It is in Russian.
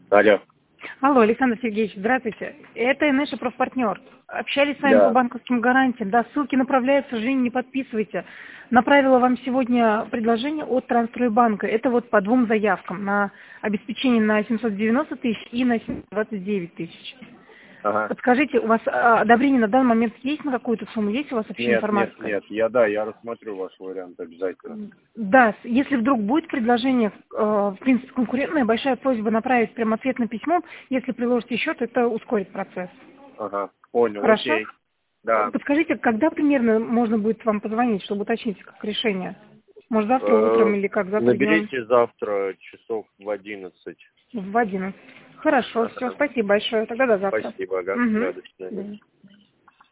Алло. Алло, Александр Сергеевич, здравствуйте. Это наш профпартнер. Общались с вами Да. по банковским гарантиям. Да, ссылки направляют, к сожалению, не подписывайте. Направила вам сегодня предложение от Трансстройбанка. Это вот по двум заявкам. На обеспечение на 790 тысяч и на 729 тысяч. Ага. Подскажите, у вас одобрение на данный момент есть на какую-то сумму? Есть у вас вообще информация? Нет. Я рассмотрю ваш вариант обязательно. Да, если вдруг будет предложение, в принципе, конкурентное, большая просьба направить прям ответным письмом. Если приложите счет, это ускорит процесс. Ага, понял, Хорошо? окей. Да. Подскажите, когда примерно можно будет вам позвонить, чтобы уточнить, как решение? Может, завтра утром или как завтра днем? Наберите завтра часов в 11. В 11. Хорошо, все, Ага. спасибо большое. Тогда до завтра. Спасибо, ага. Угу. Да, до свидания.